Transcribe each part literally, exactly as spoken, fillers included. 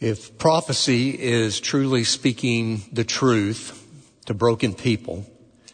If prophecy is truly speaking the truth to broken people,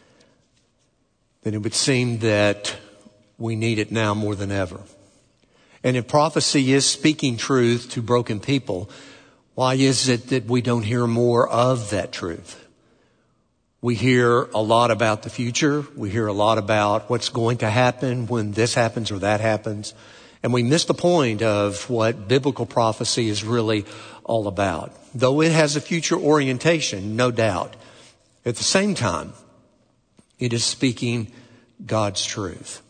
then it would seem that we need it now more than ever. And if prophecy is speaking truth to broken people, why is it that we don't hear more of that truth? We hear a lot about the future. We hear a lot about what's going to happen when this happens or that happens. And we miss the point of what biblical prophecy is really all about. Though it has a future orientation, no doubt. At the same time, it is speaking God's truth.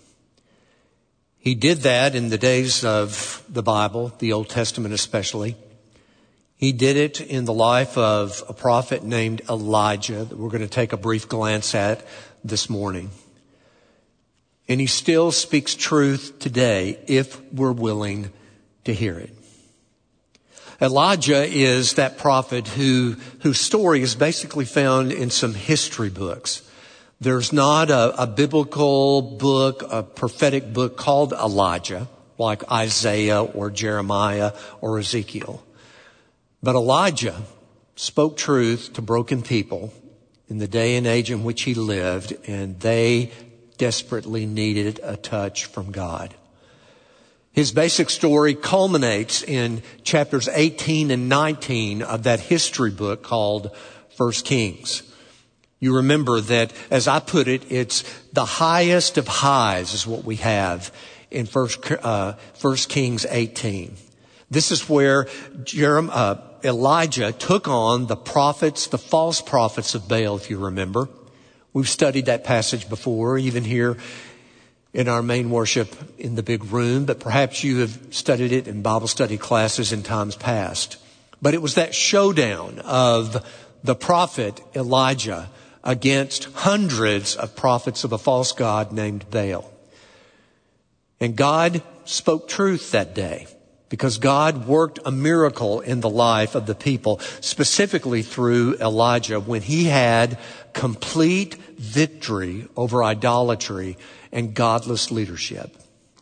He did that in the days of the Bible, the Old Testament especially. He did it in the life of a prophet named Elijah that we're going to take a brief glance at this morning. And he still speaks truth today if we're willing to hear it. Elijah is that prophet who, whose story is basically found in some history books. There's not a, a biblical book, a prophetic book called Elijah, like Isaiah or Jeremiah or Ezekiel. But Elijah spoke truth to broken people in the day and age in which he lived, and they desperately needed a touch from God. His basic story culminates in chapters eighteen and nineteen of that history book called First Kings. You remember that, as I put it, it's the highest of highs is what we have in First, uh, First Kings eighteen. This is where Jeremiah, uh, Elijah took on the prophets, the false prophets of Baal, if you remember. We've studied that passage before, even here in our main worship in the big room, but perhaps you have studied it in Bible study classes in times past. But it was that showdown of the prophet Elijah against hundreds of prophets of a false god named Baal. And God spoke truth that day, because God worked a miracle in the life of the people, specifically through Elijah, when he had complete victory over idolatry and godless leadership.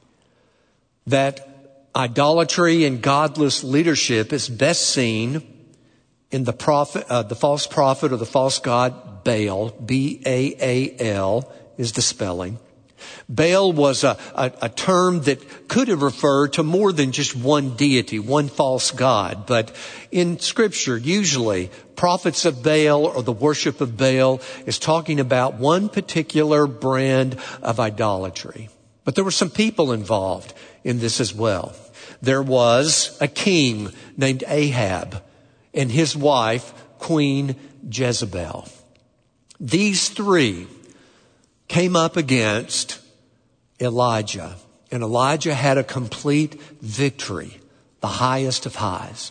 That idolatry and godless leadership is best seen in the prophet, uh, the false prophet or the false god Baal. B A A L is the spelling. Baal was a, a, a term that could have referred to more than just one deity, one false god. But in Scripture, usually, prophets of Baal or the worship of Baal is talking about one particular brand of idolatry. But there were some people involved in this as well. There was a king named Ahab and his wife, Queen Jezebel. These three came up against Elijah, and Elijah had a complete victory, the highest of highs.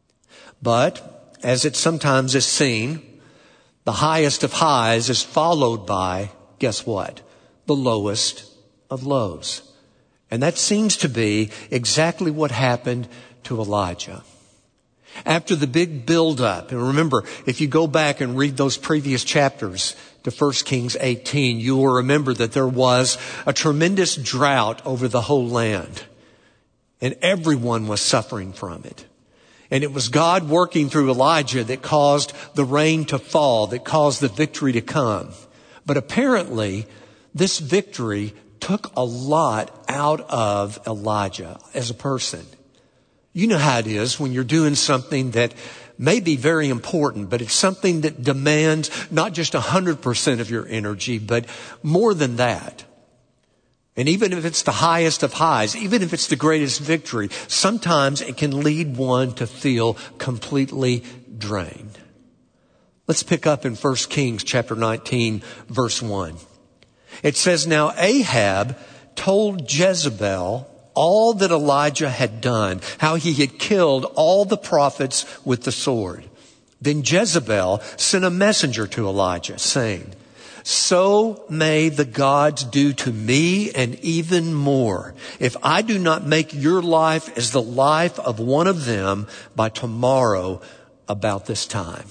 But, as it sometimes is seen, the highest of highs is followed by, guess what? The lowest of lows. And that seems to be exactly what happened to Elijah. After the big build-up, and remember, if you go back and read those previous chapters to First Kings eighteen, you will remember that there was a tremendous drought over the whole land. And everyone was suffering from it. And it was God working through Elijah that caused the rain to fall, that caused the victory to come. But apparently, this victory took a lot out of Elijah as a person. You know how it is when you're doing something that may be very important, but it's something that demands not just one hundred percent of your energy, but more than that. And even if it's the highest of highs, even if it's the greatest victory, sometimes it can lead one to feel completely drained. Let's pick up in First Kings chapter nineteen, verse one. It says, "Now Ahab told Jezebel all that Elijah had done, how he had killed all the prophets with the sword. Then Jezebel sent a messenger to Elijah, saying, 'So may the gods do to me and even more, if I do not make your life as the life of one of them by tomorrow about this time.'"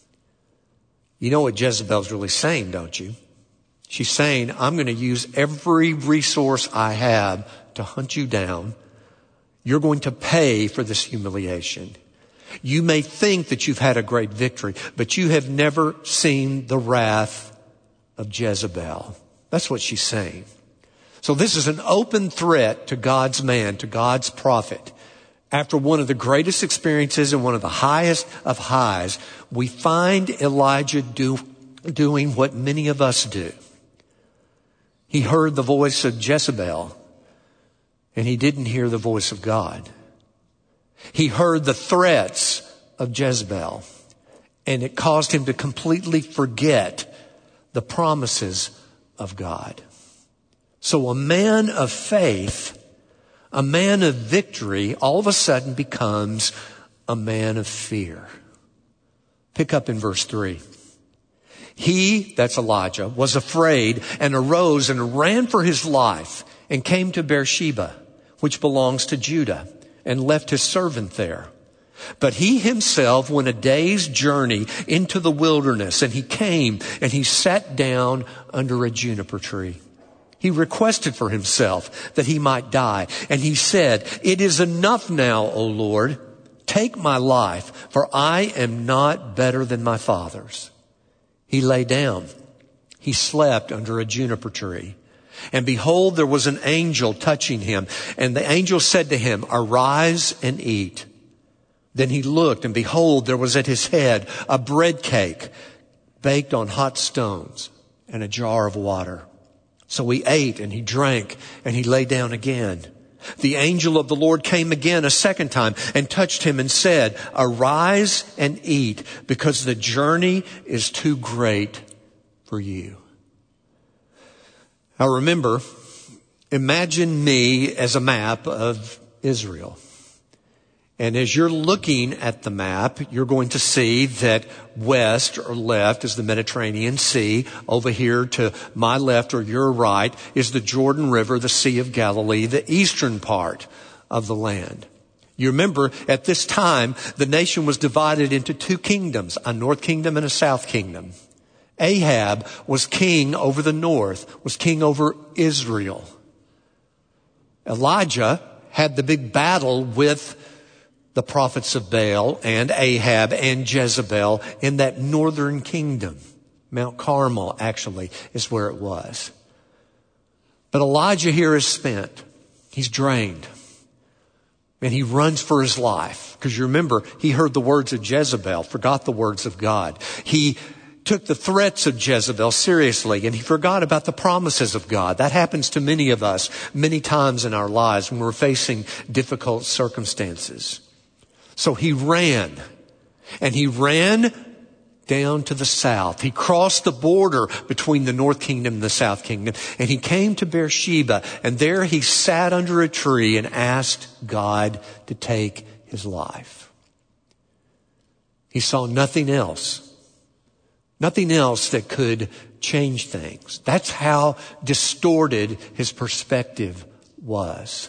You know what Jezebel's really saying, don't you? She's saying, I'm going to use every resource I have to hunt you down. You're going to pay for this humiliation. You may think that you've had a great victory, but you have never seen the wrath of Jezebel. That's what she's saying. So this is an open threat to God's man, to God's prophet. After one of the greatest experiences and one of the highest of highs, we find Elijah do, doing what many of us do. He heard the voice of Jezebel, and he didn't hear the voice of God. He heard the threats of Jezebel, and it caused him to completely forget the promises of God. So a man of faith, a man of victory, all of a sudden becomes a man of fear. Pick up in verse three. He, that's Elijah, was afraid and arose and ran for his life and came to Beersheba, which belongs to Judah, and left his servant there. But he himself went a day's journey into the wilderness, and he came and he sat down under a juniper tree. He requested for himself that he might die. And he said, "It is enough now, O Lord. Take my life, for I am not better than my fathers." He lay down. He slept under a juniper tree. And behold, there was an angel touching him. And the angel said to him, "Arise and eat." Then he looked, and behold, there was at his head a bread cake baked on hot stones and a jar of water. So he ate and he drank and he lay down again. The angel of the Lord came again a second time and touched him and said, "Arise and eat, because the journey is too great for you." Now remember, imagine me as a map of Israel. And as you're looking at the map, you're going to see that west or left is the Mediterranean Sea. Over here to my left or your right is the Jordan River, the Sea of Galilee, the eastern part of the land. You remember, at this time, the nation was divided into two kingdoms, a north kingdom and a south kingdom. Ahab was king over the north, was king over Israel. Elijah had the big battle with the prophets of Baal and Ahab and Jezebel in that northern kingdom. Mount Carmel, actually, is where it was. But Elijah here is spent. He's drained. And he runs for his life. Because you remember, he heard the words of Jezebel, forgot the words of God. He took the threats of Jezebel seriously, and he forgot about the promises of God. That happens to many of us many times in our lives when we're facing difficult circumstances. So he ran, and he ran down to the south. He crossed the border between the north kingdom and the south kingdom, and he came to Beersheba, and there he sat under a tree and asked God to take his life. He saw nothing else, nothing else that could change things. That's how distorted his perspective was.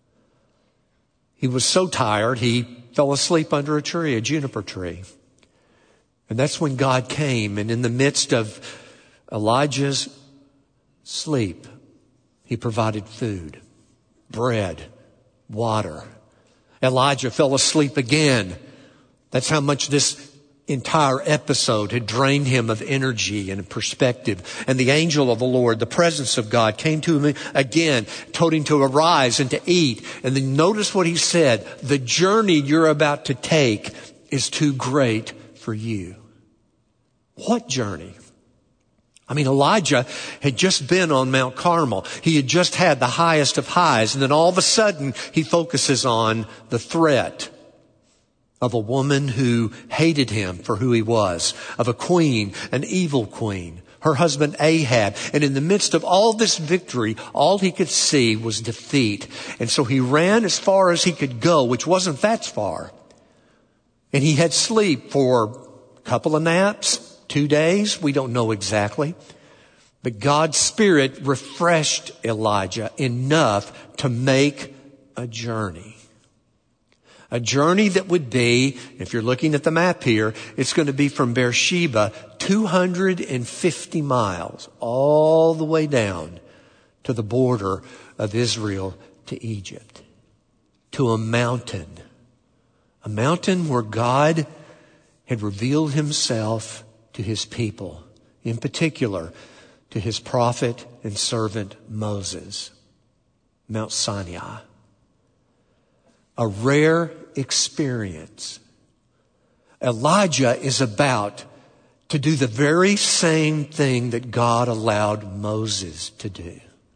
He was so tired, he fell asleep under a tree, a juniper tree. And that's when God came, and in the midst of Elijah's sleep, he provided food, bread, water. Elijah fell asleep again. That's how much this entire episode had drained him of energy and perspective. And the angel of the Lord, the presence of God, came to him again, told him to arise and to eat. And then notice what he said: "The journey you're about to take is too great for you." What journey? I mean, Elijah had just been on Mount Carmel. He had just had the highest of highs. And then all of a sudden, he focuses on the threat of a woman who hated him for who he was, of a queen, an evil queen, her husband Ahab. And in the midst of all this victory, all he could see was defeat. And so he ran as far as he could go, which wasn't that far. And he had sleep for a couple of naps, two days, we don't know exactly. But God's Spirit refreshed Elijah enough to make a journey. A journey that would be, if you're looking at the map here, it's going to be from Beersheba two hundred fifty miles all the way down to the border of Israel to Egypt, to a mountain, A mountain where God had revealed himself to his people, in particular to his prophet and servant Moses. Mount Sinai. A rare experience. Elijah is about to do the very same thing that God allowed Moses to do.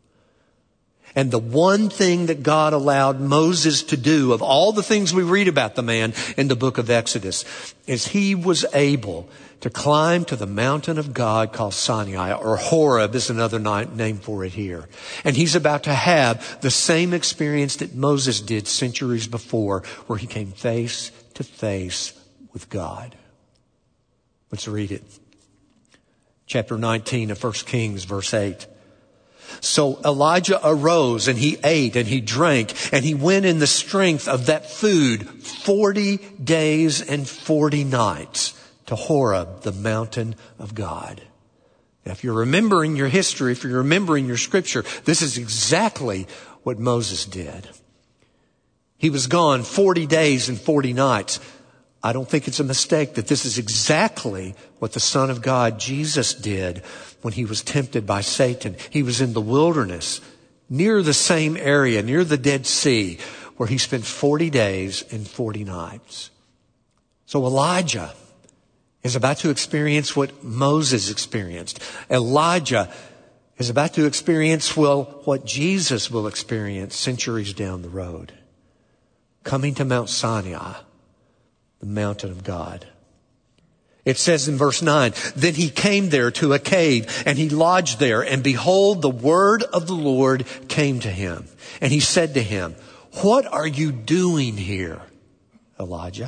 And the one thing that God allowed Moses to do, of all the things we read about the man in the book of Exodus, is he was able to climb to the mountain of God called Sinai, or Horeb is another name for it here. And he's about to have the same experience that Moses did centuries before, where he came face to face with God. Let's read it. Chapter nineteen of First Kings, verse eight. So Elijah arose and he ate and he drank and he went in the strength of that food forty days and forty nights to Horeb, the mountain of God. Now, if you're remembering your history, if you're remembering your scripture, this is exactly what Moses did. He was gone forty days and forty nights. I don't think it's a mistake that this is exactly what the Son of God, Jesus, did when he was tempted by Satan. He was in the wilderness, near the same area, near the Dead Sea, where he spent forty days and forty nights. So Elijah is about to experience what Moses experienced. Elijah is about to experience, well, what Jesus will experience centuries down the road. Coming to Mount Sinai, the mountain of God. It says in verse nine, then he came there to a cave and he lodged there, and behold, the word of the Lord came to him. And he said to him, what are you doing here, Elijah?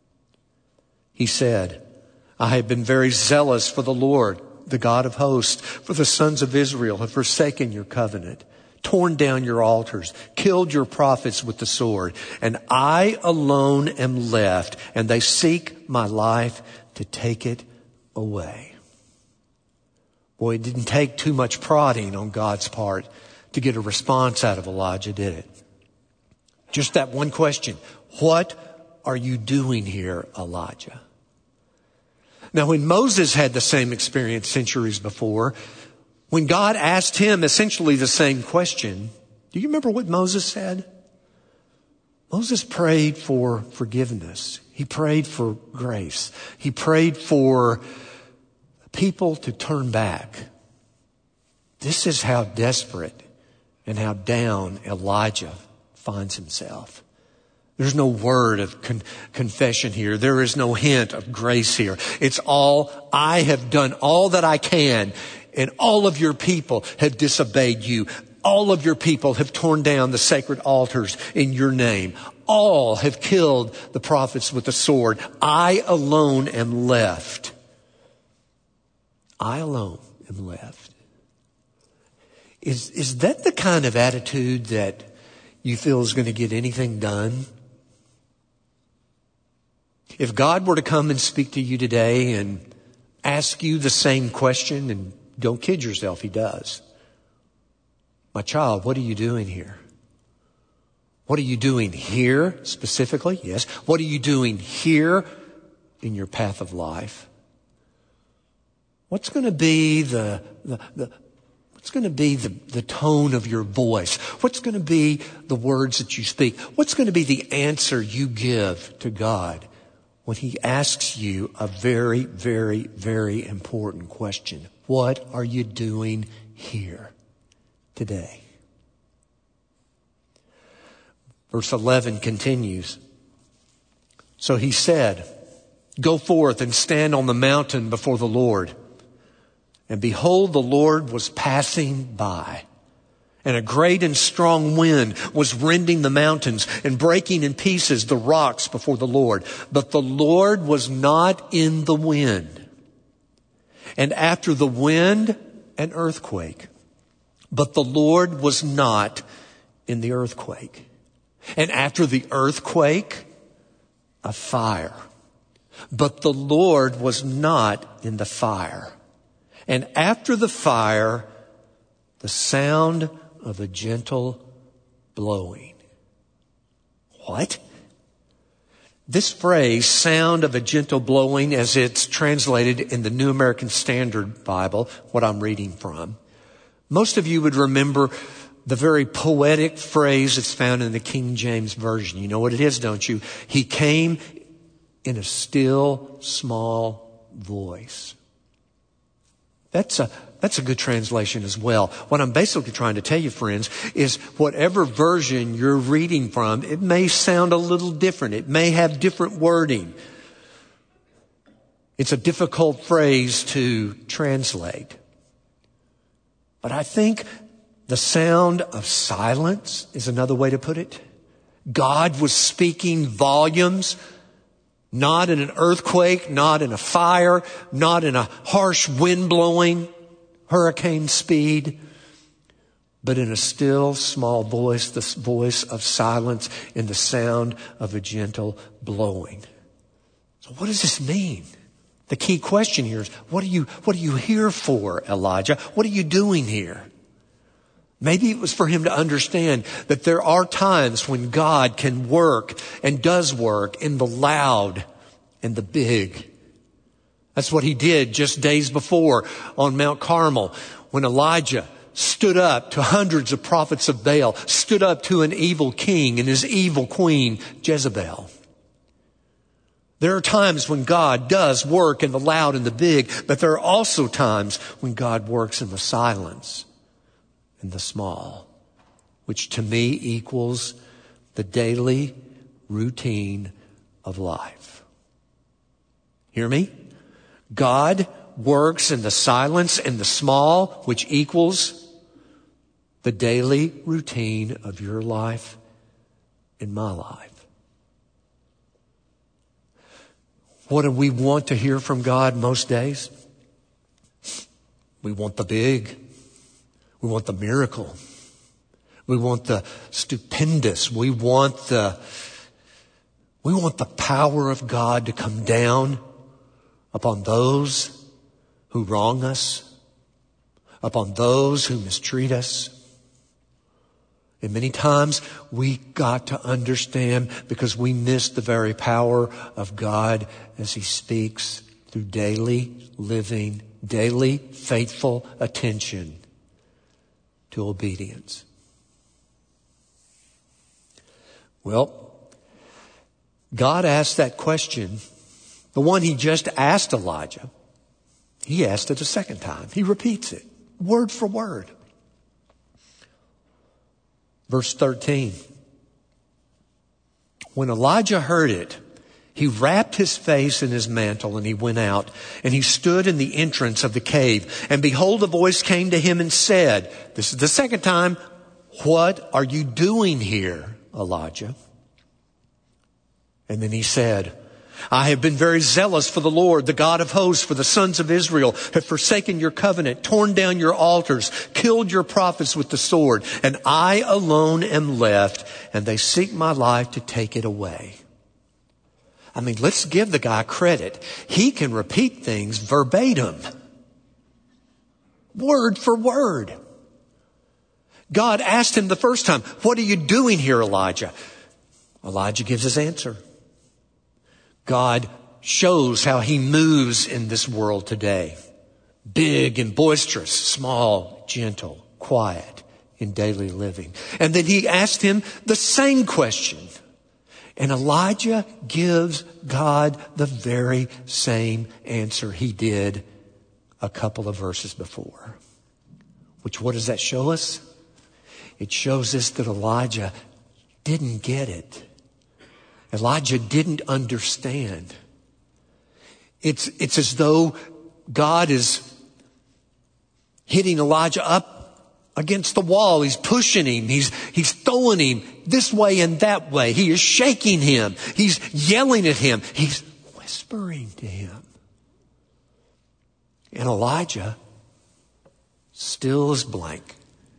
He said, I have been very zealous for the Lord, the God of hosts, for the sons of Israel have forsaken your covenant, torn down your altars, killed your prophets with the sword, and I alone am left, and they seek my life to take it away. Boy, it didn't take too much prodding on God's part to get a response out of Elijah, did it? Just that one question. What are you doing here, Elijah? Now, when Moses had the same experience centuries before, when God asked him essentially the same question, do you remember what Moses said? Moses prayed for forgiveness. He prayed for grace. He prayed for people to turn back. This is how desperate and how down Elijah finds himself. There's no word of con- confession here. There is no hint of grace here. It's all, I have done all that I can, and all of your people have disobeyed you. All of your people have torn down the sacred altars in your name. All have killed the prophets with the sword. I alone am left. I alone am left. Is, is that the kind of attitude that you feel is going to get anything done? If God were to come and speak to you today and ask you the same question, and don't kid yourself, he does. My child, what are you doing here? What are you doing here specifically? Yes. What are you doing here in your path of life? What's going to be the, the, the what's going to be the, the tone of your voice? What's going to be the words that you speak? What's going to be the answer you give to God when he asks you a very, very, very important question? What are you doing here today? Verse eleven continues. So he said, go forth and stand on the mountain before the Lord. And behold, the Lord was passing by. And a great and strong wind was rending the mountains and breaking in pieces the rocks before the Lord. But the Lord was not in the wind. And after the wind, an earthquake. But the Lord was not in the earthquake. And after the earthquake, a fire. But the Lord was not in the fire. And after the fire, the sound of a gentle blowing. What? This phrase, sound of a gentle blowing, as it's translated in the New American Standard Bible, what I'm reading from, most of you would remember the very poetic phrase that's found in the King James Version. You know what it is, don't you? He came in a still, small voice. That's a, that's a good translation as well. What I'm basically trying to tell you, friends, is whatever version you're reading from, it may sound a little different. It may have different wording. It's a difficult phrase to translate. But I think the sound of silence is another way to put it. God was speaking volumes, not in an earthquake, not in a fire, not in a harsh wind blowing, hurricane speed, but in a still small voice, the voice of silence, in the sound of a gentle blowing. So what does this mean? The key question here is, what are you, what are you here for, Elijah? What are you doing here? Maybe it was for him to understand that there are times when God can work and does work in the loud and the big. That's what he did just days before on Mount Carmel when Elijah stood up to hundreds of prophets of Baal, stood up to an evil king and his evil queen, Jezebel. There are times when God does work in the loud and the big, but there are also times when God works in the silence and the small, which to me equals the daily routine of life. Hear me? God works in the silence and the small, which equals the daily routine of your life and my life. What do we want to hear from God most days? We want the big. We want the miracle. We want the stupendous. We want the, we want the power of God to come down upon those who wrong us, upon those who mistreat us. And many times we got to understand, because we miss the very power of God as he speaks through daily living, daily faithful attention to obedience. Well, God asked that question, the one he just asked Elijah. He asked it a second time. He repeats it, word for word. Verse thirteen. When Elijah heard it, he wrapped his face in his mantle and he went out, and he stood in the entrance of the cave. And behold, a voice came to him and said, this is the second time, "What are you doing here, Elijah?" And then he said, "I have been very zealous for the Lord, the God of hosts, for the sons of Israel have forsaken your covenant, torn down your altars, killed your prophets with the sword, and I alone am left, and they seek my life to take it away." I mean, let's give the guy credit. He can repeat things verbatim, word for word. God asked him the first time, "What are you doing here, Elijah?" Elijah gives his answer. God shows how he moves in this world today. Big and boisterous, small, gentle, quiet in daily living. And then he asked him the same question. And Elijah gives God the very same answer he did a couple of verses before. Which, what does that show us? It shows us that Elijah didn't get it. Elijah didn't understand. It's, it's as though God is hitting Elijah up against the wall. He's pushing him. He's, he's throwing him this way and that way. He is shaking him. He's yelling at him. He's whispering to him. And Elijah still is blank.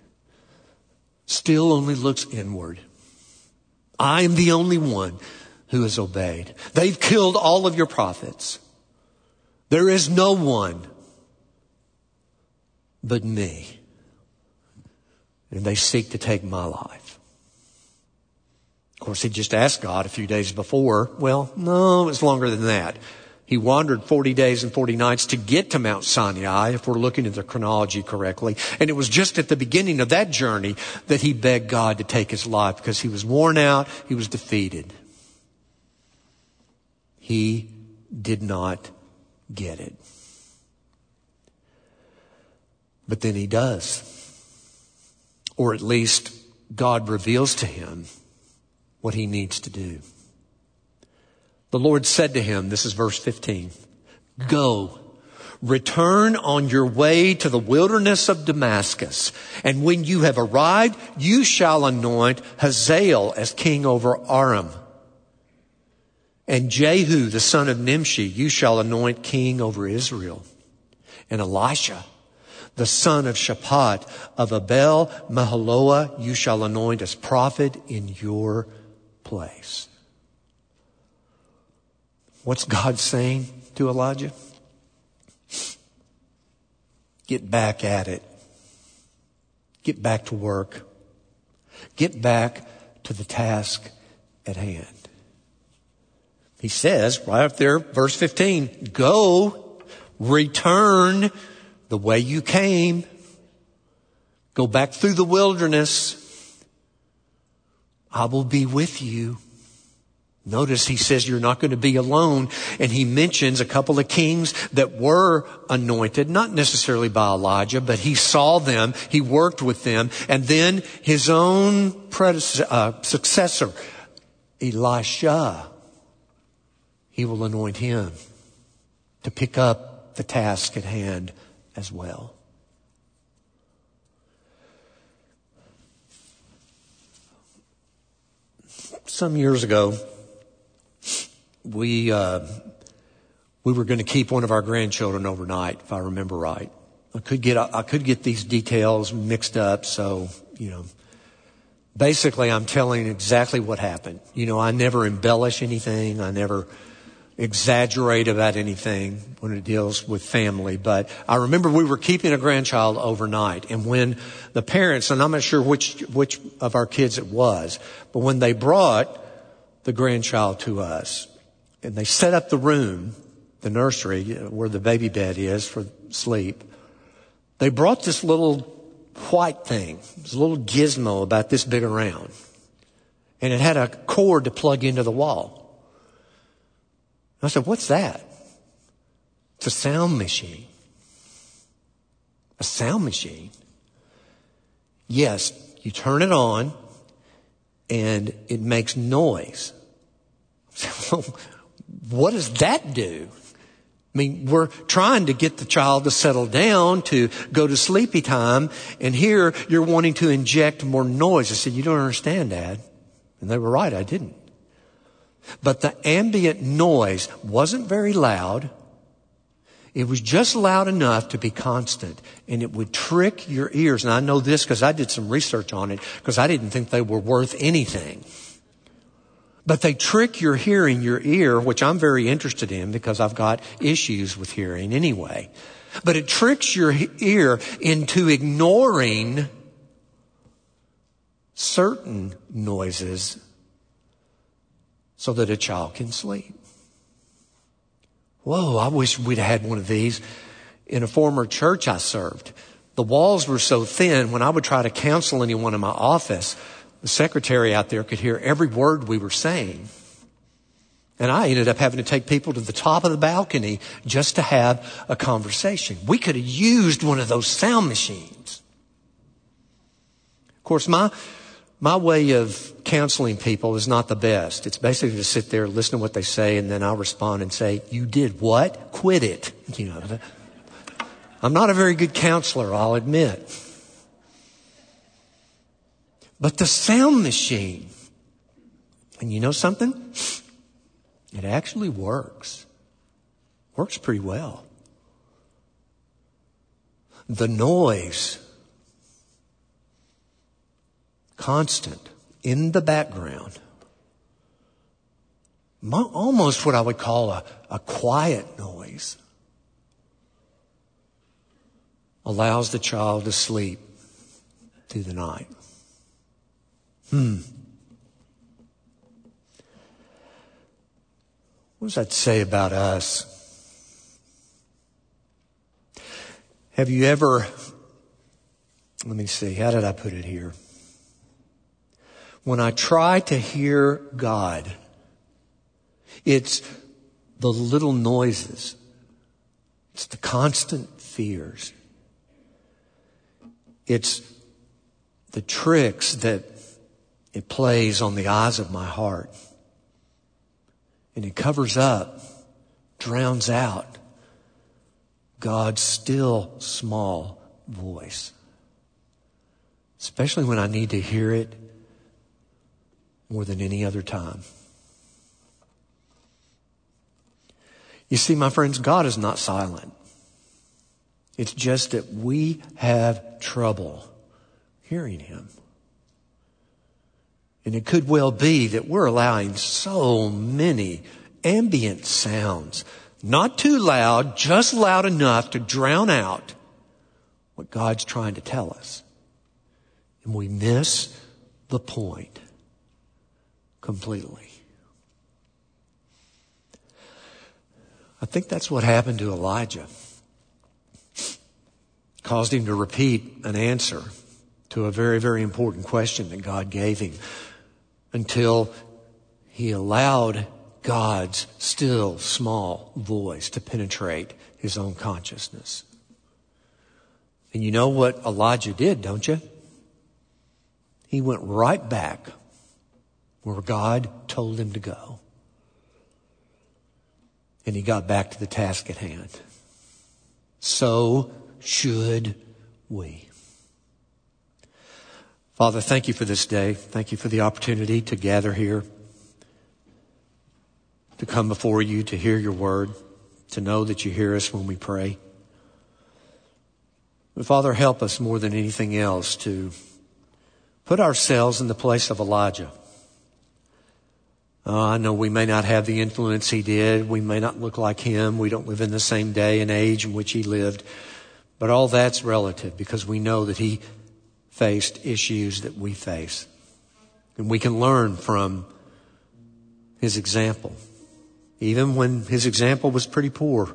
Still only looks inward. I am the only one who has obeyed. They've killed all of your prophets. There is no one but me. And they seek to take my life. course, he just asked God a few days before. Well, no, it was longer than that. He wandered forty days and forty nights to get to Mount Sinai, if we're looking at the chronology correctly. And it was just at the beginning of that journey that he begged God to take his life because he was worn out, he was defeated. He did not get it. But then he does. Or at least God reveals to him what he needs to do. The Lord said to him, this is verse fifteen, go, return on your way to the wilderness of Damascus. And when you have arrived, you shall anoint Hazael as king over Aram. And Jehu, the son of Nimshi, you shall anoint king over Israel. And Elisha, the son of Shaphat of Abel Mahaloah, you shall anoint as prophet in your place. What's God saying to Elijah? Get back at it. Get back to work. Get back to the task at hand. He says right up there, verse fifteen, go, return the way you came. Go back through the wilderness. I will be with you. Notice he says you're not going to be alone. And he mentions a couple of kings that were anointed, not necessarily by Elijah, but he saw them, he worked with them. And then his own predecessor, uh, successor, Elisha, he will anoint him to pick up the task at hand as well. Some years ago, we uh, we were going to keep one of our grandchildren overnight, if I remember right. I could get I could get these details mixed up, so you know. Basically, I'm telling exactly what happened. You know, I never embellish anything. I never exaggerate about anything when it deals with family. But I remember we were keeping a grandchild overnight, and when the parents, and I'm not sure which which of our kids it was, but when they brought the grandchild to us, and they set up the room, the nursery, where the baby bed is for sleep, they brought this little white thing, this little gizmo about this big around. And it had a cord to plug into the wall. I said, what's that? It's a sound machine. A sound machine? Yes, you turn it on and it makes noise. What does that do? I mean, we're trying to get the child to settle down, to go to sleepy time, and here you're wanting to inject more noise. I said, you don't understand, Dad. And they were right, I didn't. But the ambient noise wasn't very loud. It was just loud enough to be constant, and it would trick your ears. And I know this because I did some research on it, because I didn't think they were worth anything. But they trick your hearing, your ear, which I'm very interested in because I've got issues with hearing anyway. But it tricks your ear into ignoring certain noises so that a child can sleep. Whoa, I wish we'd had one of these in a former church I served. The walls were so thin, when I would try to counsel anyone in my office, the secretary out there could hear every word we were saying. And I ended up having to take people to the top of the balcony just to have a conversation. We could have used one of those sound machines. Of course, my my way of counseling people is not the best. It's basically to sit there, listen to what they say, and then I'll respond and say, you did what? Quit it. You know, I'm not a very good counselor, I'll admit. But the sound machine, and you know something? It actually works. Works pretty well. The noise, constant, in the background, almost what I would call a, a quiet noise, allows the child to sleep through the night. Hmm. What does that say about us? Have you ever, let me see, how did I put it here? When I try to hear God, it's the little noises. It's the constant fears. It's the tricks that it plays on the eyes of my heart. And it covers up, drowns out God's still small voice. Especially when I need to hear it more than any other time. You see, my friends, God is not silent. It's just that we have trouble hearing Him. And it could well be that we're allowing so many ambient sounds, not too loud, just loud enough to drown out what God's trying to tell us. And we miss the point completely. I think that's what happened to Elijah. Caused him to repeat an answer to a very, very important question that God gave him until he allowed God's still small voice to penetrate his own consciousness. And you know what Elijah did, don't you? He went right back where God told him to go. And he got back to the task at hand. So should we. Father, thank you for this day. Thank you for the opportunity to gather here, to come before you, to hear your word, to know that you hear us when we pray. But Father, help us more than anything else to put ourselves in the place of Elijah. Uh, I know we may not have the influence he did. We may not look like him. We don't live in the same day and age in which he lived. But all that's relative because we know that he faced issues that we face. And we can learn from his example, even when his example was pretty poor.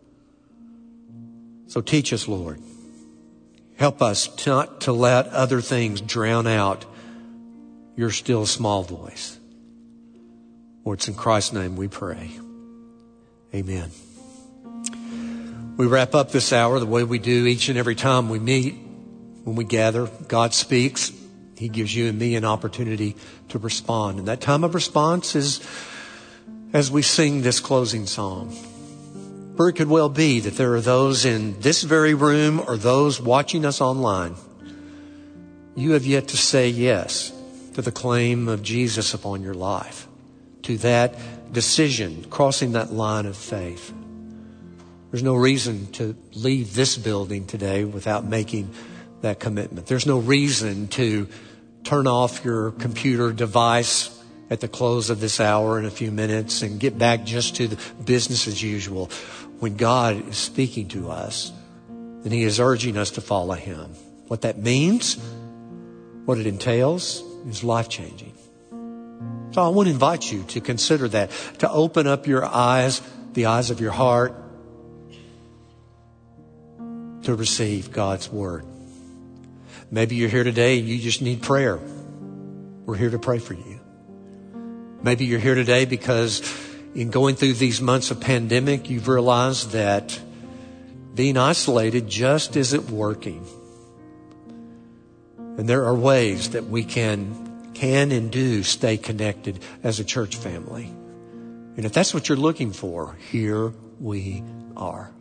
So teach us, Lord. Help us not to let other things drown out your still small voice. Lord, it's in Christ's name we pray. Amen. We wrap up this hour the way we do each and every time we meet. When we gather, God speaks. He gives you and me an opportunity to respond. And that time of response is as we sing this closing song. Or it could well be that there are those in this very room or those watching us online. You have yet to say yes to the claim of Jesus upon your life, to that decision, crossing that line of faith. There's no reason to leave this building today without making that commitment. There's no reason to turn off your computer device at the close of this hour in a few minutes and get back just to the business as usual. When God is speaking to us, and He is urging us to follow Him. What that means, what it entails, is life-changing. So I want to invite you to consider that, to open up your eyes, the eyes of your heart, to receive God's Word. Maybe you're here today and you just need prayer. We're here to pray for you. Maybe you're here today because in going through these months of pandemic, you've realized that being isolated just isn't working. And there are ways that we can, can and do stay connected as a church family. And if that's what you're looking for, here we are.